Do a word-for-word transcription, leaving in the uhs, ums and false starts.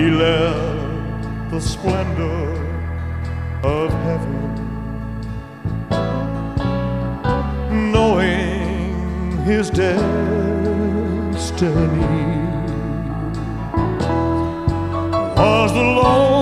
left the splendor of heaven, knowing his destiny was the Lord